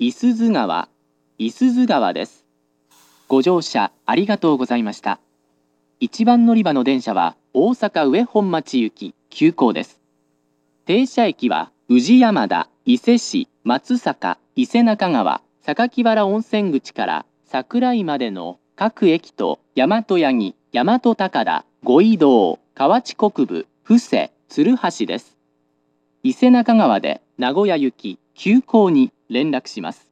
いすゞ川、いすゞ川です。ご乗車ありがとうございました。1番乗り場の電車は大阪上本町行き急行です。停車駅は宇治山田、伊勢市、松阪、伊勢中川、榊原温泉口から桜井までの各駅と大和八木、大和高田、五位堂、河内国分、布施、鶴橋です。伊勢中川で名古屋行き急行に連絡します。